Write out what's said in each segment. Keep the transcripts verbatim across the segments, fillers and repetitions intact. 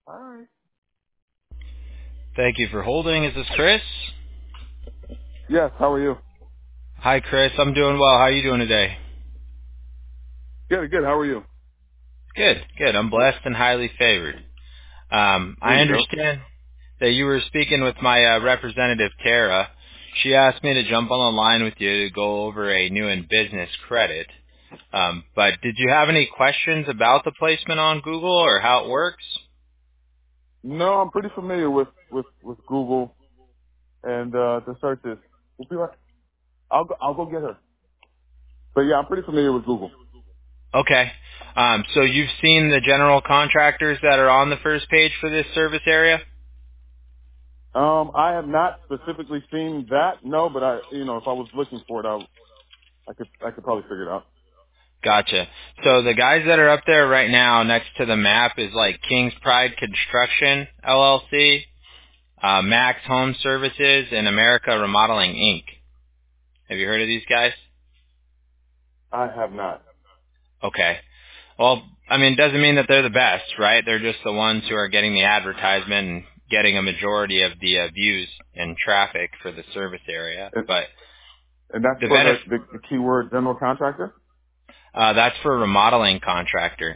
All right. Thank you for holding. Is this Chris? Yes. How are you? Hi, Chris. I'm doing well. How are you doing today? Good. Good. How are you? Good, good. I'm blessed and highly favored. Um, There I you go. understand that you were speaking with my uh, representative, Tara. She asked me to jump on the line with you to go over a new in business credit. Um, but did you have any questions about the placement on Google or how it works? No, I'm pretty familiar with with with Google and uh the searches. We'll be right. I'll go. I'll go get her. But yeah, I'm pretty familiar with Google. Okay. Um, so you've seen the general contractors that are on the first page for this service area? Um, I have not specifically seen that. No, but I, you know, if I was looking for it, I, I could, I could probably figure it out. Gotcha. So the guys that are up there right now next to the map is like King's Pride Construction, L L C, uh, Max Home Services, and America Remodeling, Incorporated. Have you heard of these guys? I have not. Okay. Well, I mean, it doesn't mean that they're the best, right? They're just the ones who are getting the advertisement and getting a majority of the uh, views and traffic for the service area. And, But and that's the for the, benefit, the the keyword general contractor. uh, that's for a remodeling contractor.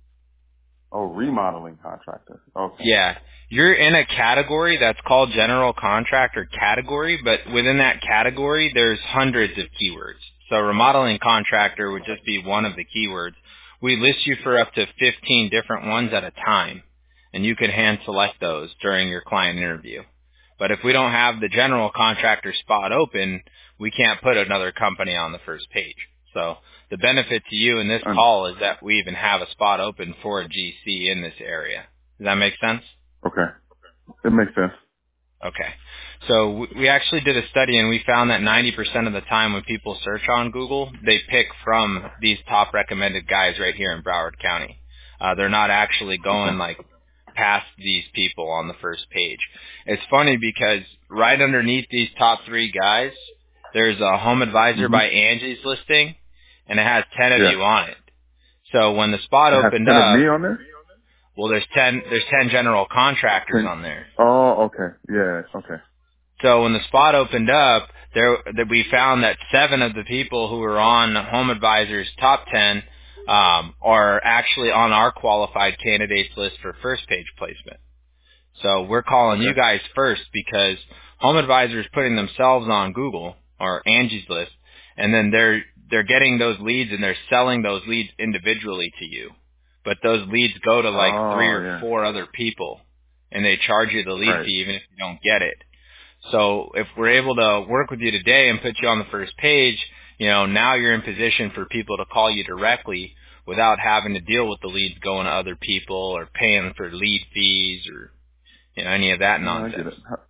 Oh, remodeling contractor. Okay. Yeah. You're in a category that's called general contractor category, but within that category, there's hundreds of keywords. So remodeling contractor would just be one of the keywords. We list you for up to fifteen different ones at a time, and you can hand select those during your client interview. But if we don't have the general contractor spot open, we can't put another company on the first page. So the benefit to you in this Un- call is that we even have a spot open for a G C in this area. Does that make sense? okay. It makes sense. Okay. So w- we actually did a study and we found that ninety percent of the time when people search on Google, they pick from these top recommended guys right here in Broward County. Uh, they're not actually Okay. going like past these people on the first page. It's funny because right underneath these top three guys, there's a home advisor Mhm. by Angie's listing and it has ten of Yeah. you on it. So when the spot It has opened ten of up, me on there. well, there's ten, there's ten general contractors Ten. on there. Oh, okay. Yeah. Okay. So when the spot opened up, there that we found that seven of the people who were on Home Advisor's top ten um, are actually on our qualified candidates list for first page placement. So we're calling you Okay. guys first because Home Advisor is putting themselves on Google or Angie's list, and then they're they're getting those leads and they're selling those leads individually to you. But those leads go to like three Oh, or yeah. four other people, and they charge you the lead Right. fee even if you don't get it. So if we're able to work with you today and put you on the first page, you know, now you're in position for people to call you directly without having to deal with the leads going to other people or paying for lead fees or, you know, any of that No, I get nonsense. it. How-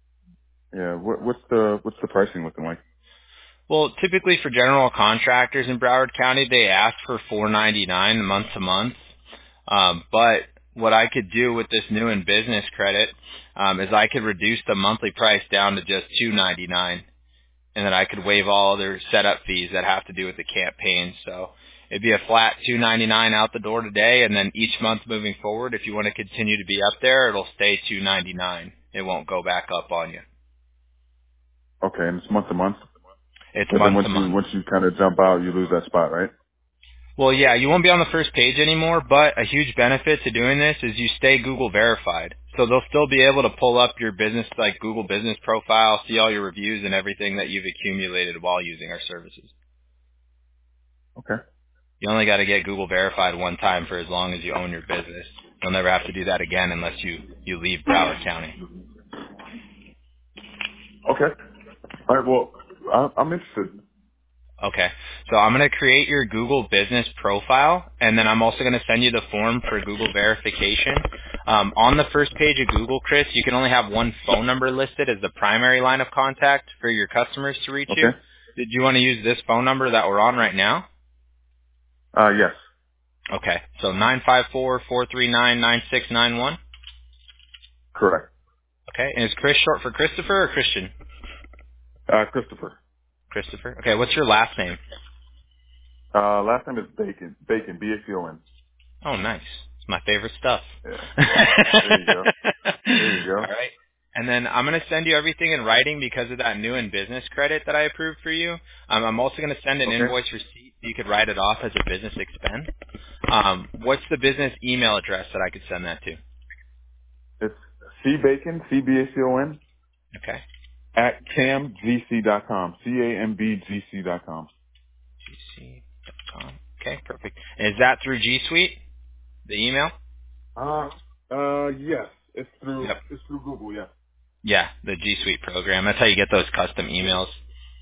Yeah. What, what's the what's the pricing looking like? Well, typically for general contractors in Broward County, they ask for four ninety-nine month to month. Um, but what I could do with this new in business credit um, is I could reduce the monthly price down to just two ninety-nine. And then I could waive all other setup fees that have to do with the campaign. So it'd be a flat two ninety-nine out the door today, and then each month moving forward, if you want to continue to be up there, it'll stay two ninety-nine. It won't go back up on you. Okay, and it's month to month. It's But then month once to you month. once you kind of jump out, you lose that spot, right? Well, yeah, you won't be on the first page anymore, but a huge benefit to doing this is you stay Google verified. So they'll still be able to pull up your business, like Google business profile, see all your reviews and everything that you've accumulated while using our services. Okay. You only got to get Google verified one time for as long as you own your business. You'll never have to do that again unless you, you leave Broward County. Okay. All right. Well, I, I'm interested. Okay. So I'm going to create your Google business profile, and then I'm also going to send you the form for Google verification. Um, on the first page of Google, Chris, you can only have one phone number listed as the primary line of contact for your customers to reach you. Okay. Did you want to use this phone number that we're on right now? Uh, yes. Okay. So nine five four, four three nine, nine six nine one. Correct. Okay. And is Chris short for Christopher or Christian? Uh, Christopher. Christopher. Okay. What's your last name? Uh, last name is Bacon. Bacon. B A C O N. Oh, nice. It's my favorite stuff. Yeah. All There you go. There you go. right. And then I'm going to send you everything in writing because of that new in business credit that I approved for you. Um, I'm also going to send an Okay. invoice receipt so you could write it off as a business expense. Um, what's the business email address that I could send that to? It's C Bacon, C B A C O N, Okay. at camgc dot com. C A M B G C dot com. G C dot com. Okay, perfect. And is that through G Suite, the email? Uh, uh, yes. It's through, Yep. it's through Google, yes. Yeah, the G Suite program. That's how you get those custom Yes. emails.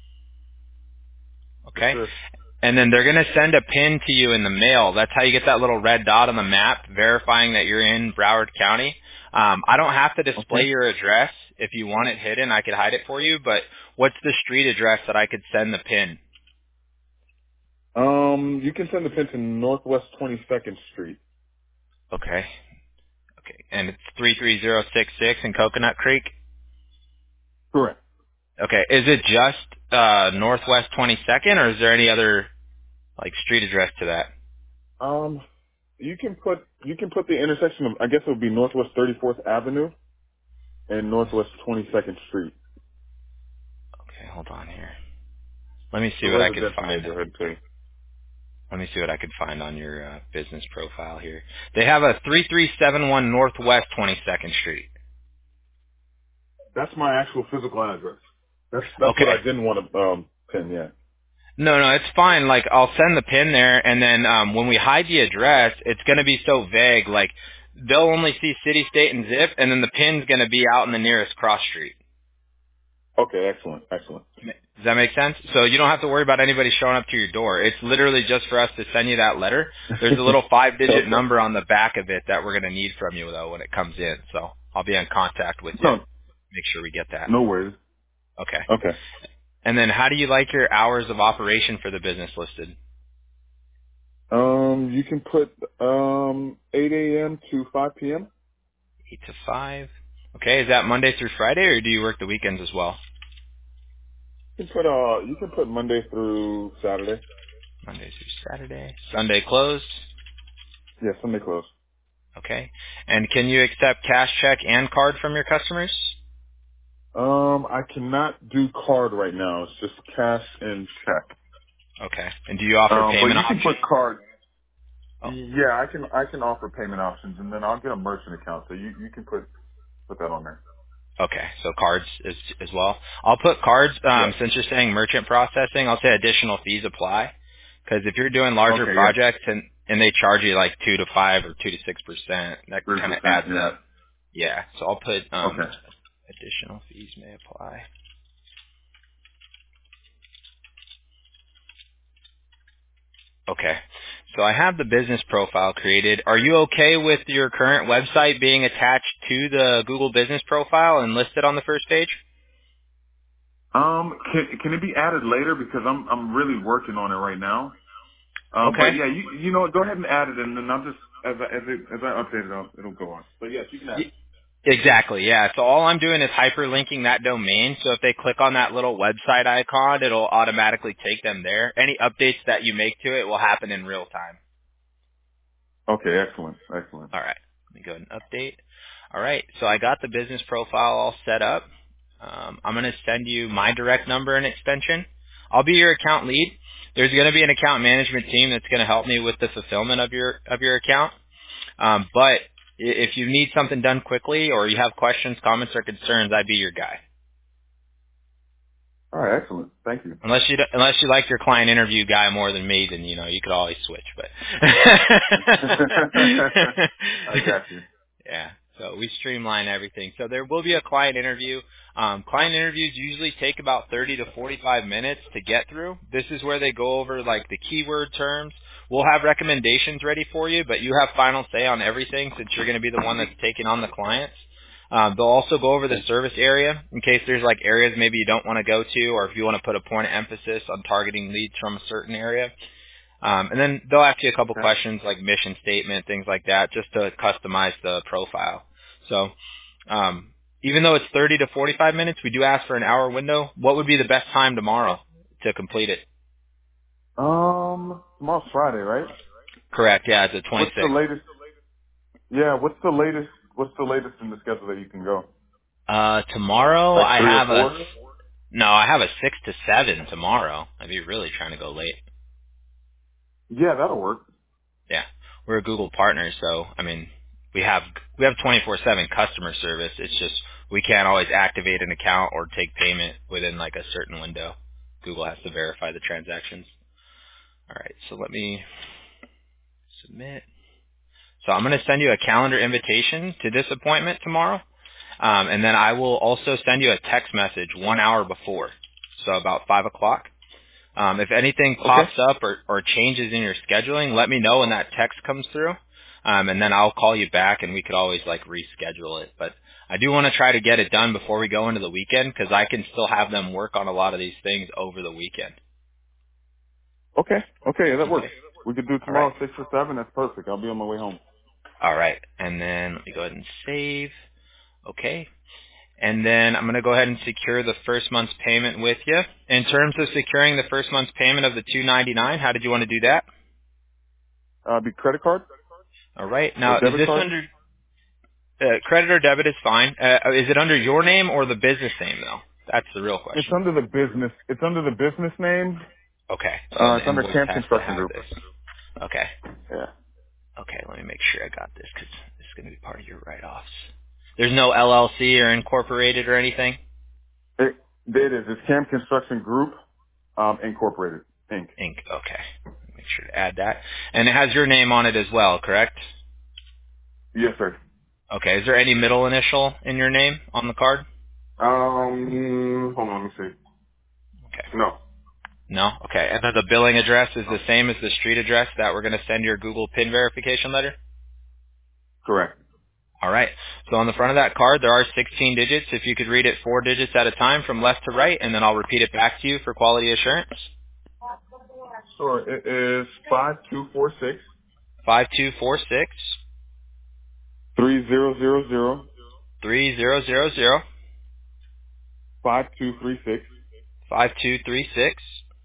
Yes, Okay. sir. And then they're going to send a pin to you in the mail. That's how you get that little red dot on the map verifying that you're in Broward County. Um, I don't have to display Okay. your address. If you want it hidden, I could hide it for you. But what's the street address that I could send the pin? Um, you can send the pin to Northwest twenty-second Street. Okay. Okay. And it's three three zero six six in Coconut Creek? Correct. Okay. Is it just uh, Northwest twenty-second, or is there any other like street address to that? Um, you can put, you can put the intersection of, I guess it would be Northwest thirty-fourth Avenue and Northwest twenty-second Street. Okay, hold on here. Let me It's see a what I could residential find. neighborhood too. Let me see what I could find on your uh, business profile here. They have a three three seven one Northwest twenty-second Street. That's my actual physical address. That's, that's what Okay. I didn't want to, um, pin yet. No, no, it's fine. Like, I'll send the pin there, and then um, when we hide the address, it's going to be so vague. Like, they'll only see city, state, and zip, and then the pin's going to be out in the nearest cross street. Okay, excellent, excellent. Does that make sense? So you don't have to worry about anybody showing up to your door. It's literally just for us to send you that letter. There's a little five-digit Okay. number on the back of it that we're going to need from you, though, when it comes in. So I'll be in contact with you. No, Make sure we get that. no worries. Okay. Okay. And then how do you like your hours of operation for the business listed? Um, you can put um eight a m to five p m. eight to five. Okay. Is that Monday through Friday, or do you work the weekends as well? You can put uh, you can put Monday through Saturday. Monday through Saturday. Sunday closed. Yeah, Sunday close. Okay. And can you accept cash, check, and card from your customers? Um, I cannot do card right now. It's just cash and check. Okay. And do you offer Um, but payment you can options? put card. Oh, Yeah, I can I can offer payment options, and then I'll get a merchant account, so you you can put put that on there. okay. So cards as as well. I'll put cards. Yes. Um, since you're saying merchant processing, I'll say additional fees apply. Because if you're doing larger Okay. Yeah. projects and and they charge you like two to five or two to six percent, that Three kind of percent. adds Yeah. up. Yeah. So I'll put um, Okay. additional fees may apply. Okay. So I have the business profile created. Are you okay with your current website being attached to the Google business profile and listed on the first page? Um, can can it be added later because I'm I'm really working on it right now. Um, but Okay. yeah, you you know what, go ahead and add it, and then I'll just as I as it as I update it, I'll, it'll go on. But yes, you can add Y- it. Exactly, yeah. So all I'm doing is hyperlinking that domain. So if they click on that little website icon, it'll automatically take them there. Any updates that you make to it will happen in real time. Okay, excellent, excellent. All right. Let me go ahead and update. All right. So I got the business profile all set up. Um, I'm going to send you my direct number and extension. I'll be your account lead. There's going to be an account management team that's going to help me with the fulfillment of your of your account. Um, but i- if you need something done quickly or you have questions, comments, or concerns, I'd be your guy. All right, excellent. Thank you. Unless you d- unless you like your client interview guy more than me, then you know you could always switch. But I got you. yeah, so we streamline everything. So there will be a client interview. Um, client interviews usually take about thirty to forty-five minutes to get through. This is where they go over like the keyword terms. We'll have recommendations ready for you, but you have final say on everything since you're going to be the one that's taking on the clients. Um, they'll also go over the service area in case there's like areas maybe you don't want to go to, or if you want to put a point of emphasis on targeting leads from a certain area. Um, and then they'll ask you a couple Okay. questions like mission statement, things like that, just to customize the profile. So um, even though it's thirty to forty-five minutes, we do ask for an hour window. What would be the best time tomorrow to complete it? Um, tomorrow's Friday, right? Correct. Yeah, it's the What's the twenty-sixth. latest? Yeah. What's the latest? What's the latest in the schedule that you can go? Uh, tomorrow Like I three or have a four? s- no, I have a six to seven tomorrow. I'd be really trying to go late. Yeah, that'll work. Yeah, we're a Google partner, so I mean, we have we have twenty-four seven customer service. It's just we can't always activate an account or take payment within like a certain window. Google has to verify the transactions. All right, so let me submit. So I'm going to send you a calendar invitation to this appointment tomorrow, um, and then I will also send you a text message one hour before, so about five o'clock. Um, if anything Okay. pops up or, or changes in your scheduling, let me know when that text comes through, um, and then I'll call you back, and we could always like reschedule it. But I do want to try to get it done before we go into the weekend because I can still have them work on a lot of these things over the weekend. Okay. Okay. Yeah, that works. Okay. We could do All right. tomorrow six or seven. That's perfect. I'll be on my way home. All right. And then let me go ahead and save. Okay. And then I'm going to go ahead and secure the first month's payment with you. In terms of securing the first month's payment of the two ninety-nine, how did you want to do that? Uh, be credit card All right. or Now, is debit this card? under uh, credit or debit is fine. Uh, is it under your name or the business name, though? That's the real It's question. under the business. It's under the business name. Okay. So Uh, the it's under invoice Camp has to Construction have Group. this. Okay. Yeah. Okay. Let me make sure I got this because this is going to be part of your write-offs. There's no L L C or incorporated or anything? It, it is. It's Camp Construction Group, um, Incorporated, Inc. Inc. Okay. Make sure to add that. And it has your name on it as well, correct? Yes, sir. Okay. Is there any middle initial in your name on the card? Um, hold on, let me see. Okay. No. No? Okay. And then the billing address is the same as the street address that we're going to send your Google PIN verification letter? Correct. All right. So on the front of that card, there are sixteen digits. If you could read it four digits at a time from left to right, and then I'll repeat it back to you for quality assurance. Sure. It is five two four six Five two four six three zero zero zero three zero zero zero five two three six five two three six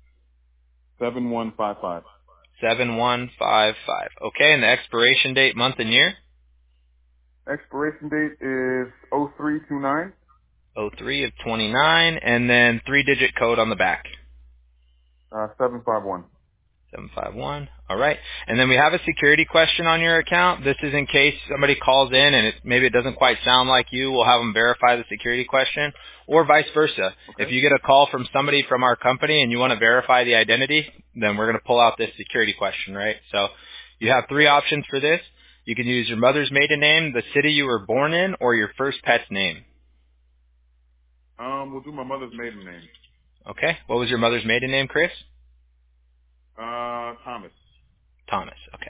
seven one five five. seven one five five. Okay, and the expiration date, month and year? Expiration date is oh three two nine oh three of twenty-nine, and then three-digit code on the back. uh, seven five one. seven five one. All right. And then we have a security question on your account. This is in case somebody calls in and it, maybe it doesn't quite sound like you. We'll have them verify the security question, or vice versa. Okay. If you get a call from somebody from our company and you want to verify the identity, then we're going to pull out this security question, right? So you have three options for this. You can use your mother's maiden name, the city you were born in, or your first pet's name. Um, we'll do my mother's maiden name. Okay. What was your mother's maiden name, Chris? Uh, Thomas. Thomas. Okay.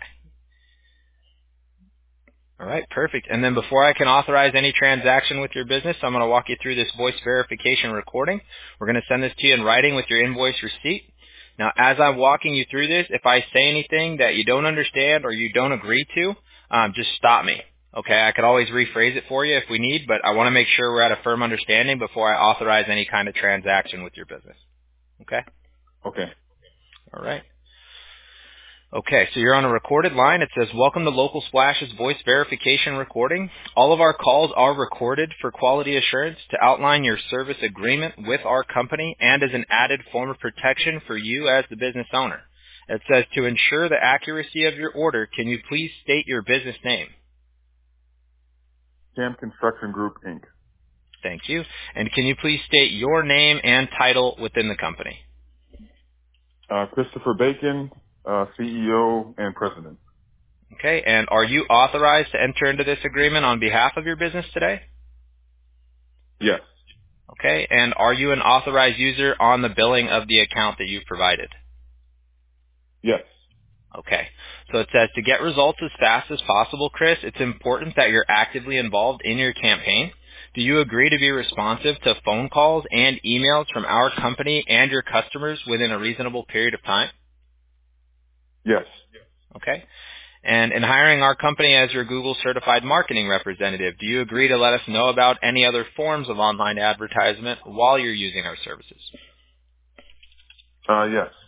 All right, perfect. And then before I can authorize any transaction with your business, I'm going to walk you through this voice verification recording. We're going to send this to you in writing with your invoice receipt. Now, as I'm walking you through this, if I say anything that you don't understand or you don't agree to, um, just stop me. Okay, I could always rephrase it for you if we need, but I want to make sure we're at a firm understanding before I authorize any kind of transaction with your business. Okay? Okay. All right. Okay, so you're on a recorded line. It says, welcome to Local Splash's voice verification recording. All of our calls are recorded for quality assurance to outline your service agreement with our company and as an added form of protection for you as the business owner. It says, to ensure the accuracy of your order, can you please state your business name? Camp Construction Group, Inc. Thank you. And can you please state your name and title within the company? Uh, Christopher Bacon, uh, C E O and President. Okay, and are you authorized to enter into this agreement on behalf of your business today? Yes. Okay, and are you an authorized user on the billing of the account that you've provided? Yes. Okay, so it says to get results as fast as possible, Chris, it's important that you're actively involved in your campaign. Do you agree to be responsive to phone calls and emails from our company and your customers within a reasonable period of time? Yes. Okay, and in hiring our company as your Google certified marketing representative, do you agree to let us know about any other forms of online advertisement while you're using our services? Uh, yes.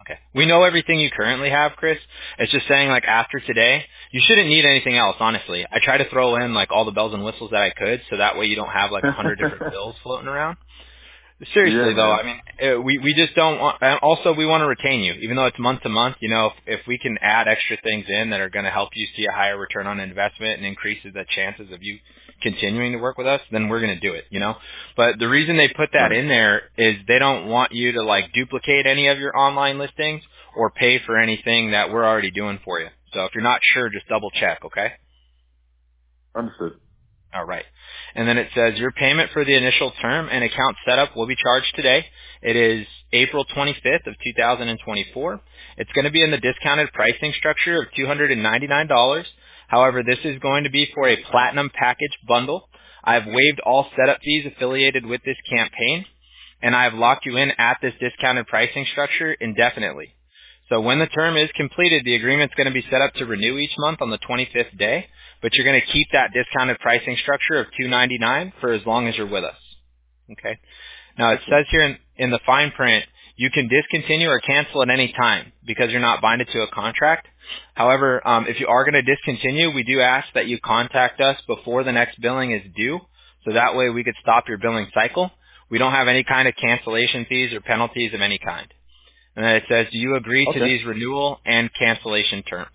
Okay. We know everything you currently have, Chris. It's just saying, like, after today, you shouldn't need anything else, honestly. I try to throw in, like, all the bells and whistles that I could, so that way you don't have, like, a hundred different bills floating around. Yeah, Seriously, though, man. I mean, uh, we we just don't want. And also, we want to retain you, even though it's month to month. You know, if, if we can add extra things in that are going to help you see a higher return on investment and increases the chances of you continuing to work with us, then we're going to do it. You know, but the reason they put that Right. in there is they don't want you to like duplicate any of your online listings or pay for anything that we're already doing for you. So if you're not sure, just double check. Okay. Understood. All right. And then it says your payment for the initial term and account setup will be charged today. It is April twenty-fifth of two thousand twenty-four. It's going to be in the discounted pricing structure of two hundred ninety-nine dollars. However, this is going to be for a platinum package bundle. I've waived all setup fees affiliated with this campaign, and I've locked you in at this discounted pricing structure indefinitely. So when the term is completed, the agreement's going to be set up to renew each month on the twenty-fifth day, but you're going to keep that discounted pricing structure of two hundred ninety-nine dollars for as long as you're with us. Okay. Now it Excellent. says here in, in the fine print, you can discontinue or cancel at any time because you're not binded to a contract. However, um, if you are going to discontinue, we do ask that you contact us before the next billing is due, so that way we could stop your billing cycle. We don't have any kind of cancellation fees or penalties of any kind. And then it says, do you agree to Okay. these renewal and cancellation terms?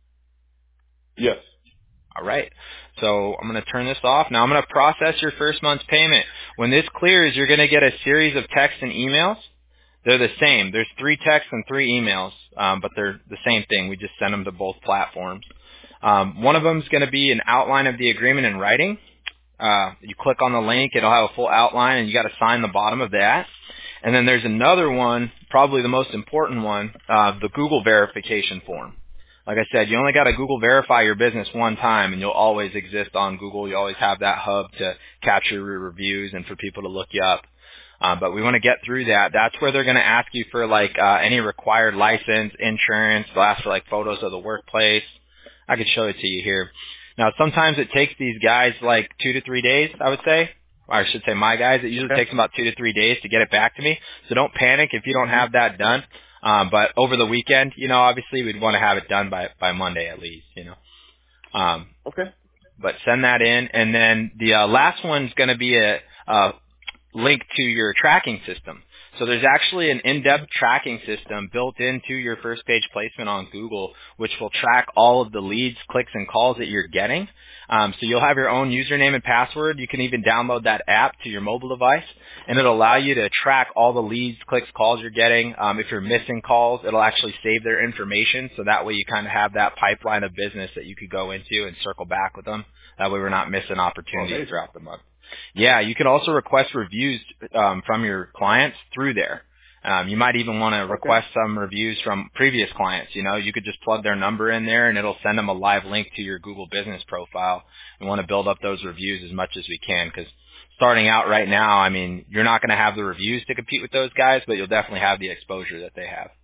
Yes. All right. So I'm going to turn this off. Now I'm going to process your first month's payment. When this clears, you're going to get a series of texts and emails. They're the same. There's three texts and three emails, um, but they're the same thing. We just send them to both platforms. Um, one of them is going to be an outline of the agreement in writing. Uh, you click on the link, it'll have a full outline, and you got to sign the bottom of that. And then there's another one, probably the most important one, uh, the Google verification form. Like I said, you only got to Google verify your business one time, and you'll always exist on Google. You always have that hub to capture your reviews and for people to look you up. Uh, but we want to get through that. That's where they're going to ask you for like uh, any required license, insurance. They'll ask for like photos of the workplace. I could show it to you here. Now, sometimes it takes these guys like two to three days, I would say. Or I should say my guys. It usually Okay. takes them about two to three days to get it back to me. So don't panic if you don't hmm have that done. Um, but over the weekend, you know, obviously we'd want to have it done by, by Monday at least, you know. Um, Okay. but send that in. And then the uh, last one's going to be a, a link to your tracking system. So there's actually an in-depth tracking system built into your first page placement on Google, which will track all of the leads, clicks, and calls that you're getting. Um, so you'll have your own username and password. You can even download that app to your mobile device, and it'll allow you to track all the leads, clicks, calls you're getting. Um, if you're missing calls, it'll actually save their information, so that way you kind of have that pipeline of business that you could go into and circle back with them. That way we're not missing Oh, opportunities amazing. throughout the month. Yeah, you can also request reviews um, from your clients through there. Um, you might even want to Okay. request some reviews from previous clients. You know, you could just plug their number in there, and it'll send them a live link to your Google Business profile. We want to build up those reviews as much as we can because starting out right now, I mean, you're not going to have the reviews to compete with those guys, but you'll definitely have the exposure that they have.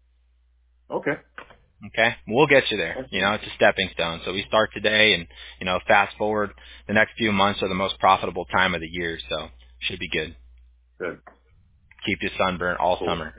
Okay. Okay, we'll get you there. You Excellent. know, it's a stepping stone. So we start today, and you know, fast forward, the next few months are the most profitable time of the year. So should be good. Good. Keep you sunburnt all Cool. summer.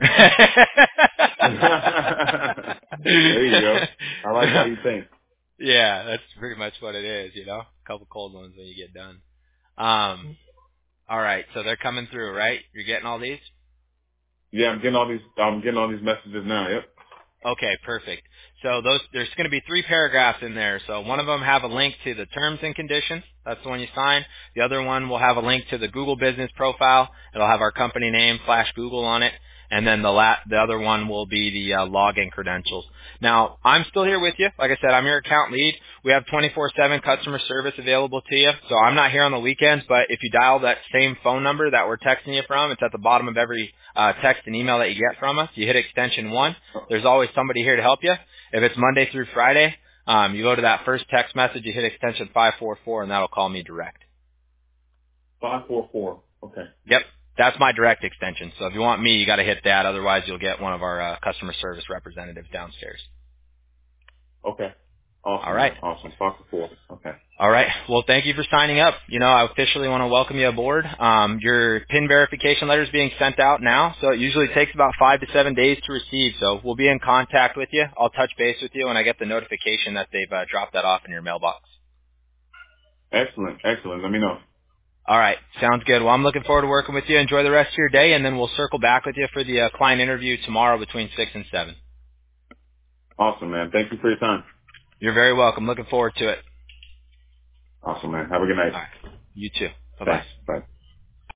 There you go. I like how you think. Yeah, that's pretty much what it is. You know, a couple cold ones when you get done. Um, all right, so they're coming through, right? You're getting all these? Yeah, I'm getting all these. I'm getting all these messages now. Yep. Okay, perfect. So those there's going to be three paragraphs in there. So one of them have a link to the terms and conditions. That's the one you sign. The other one will have a link to the Google Business profile. It'll have our company name slash Google on it. And then the la- the other one will be the uh, login credentials. Now, I'm still here with you. Like I said, I'm your account lead. We have twenty-four seven customer service available to you. So I'm not here on the weekends, but if you dial that same phone number that we're texting you from, it's at the bottom of every uh, text and email that you get from us. You hit extension one. There's always somebody here to help you. If it's Monday through Friday, um, you go to that first text message, you hit extension five four four, and that'll call me direct. Five four four. Okay. Yep. That's my direct extension. So if you want me, you got to hit that. Otherwise, you'll get one of our uh, customer service representatives downstairs. Okay. All Awesome, right. man. Awesome. Fox to four. Okay. All right. Well, thank you for signing up. You know, I officially want to welcome you aboard. Um, your PIN verification letter is being sent out now, so it usually takes about five to seven days to receive. So we'll be in contact with you. I'll touch base with you when I get the notification that they've uh, dropped that off in your mailbox. Excellent. Excellent. Let me know. All right. Sounds good. Well, I'm looking forward to working with you. Enjoy the rest of your day, and then we'll circle back with you for the uh, client interview tomorrow between six and seven. Awesome, man. Thank you for your time. You're very welcome. Looking forward to it. Awesome, man. Have a good night. All right. You too. Bye-bye. Thanks. Bye.